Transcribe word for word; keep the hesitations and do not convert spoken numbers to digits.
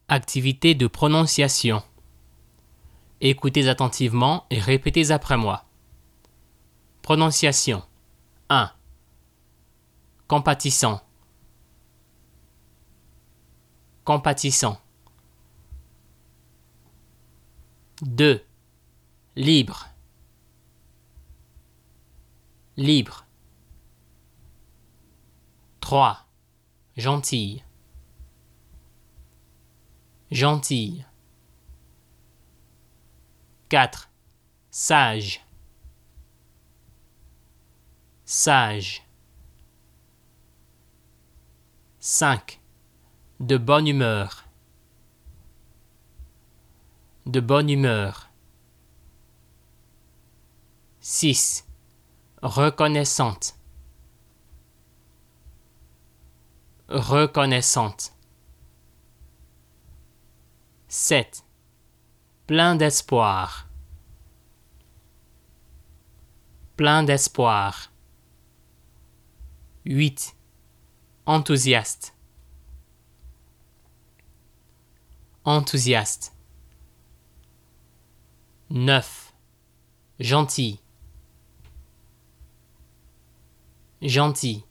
Activité de prononciation. Écoutez attentivement et répétez après moi. Prononciation. un. Compatissant. Compatissant. deux. Libre. Libre. trois. Gentille. Gentille. quatre. Sage. Sage. cinq. De bonne humeur. De bonne humeur. six. Reconnaissante. Reconnaissante. sept. Plein d'espoir. Plein d'espoir. huit. Enthousiaste. Enthousiaste. neuf. Gentil. Gentil.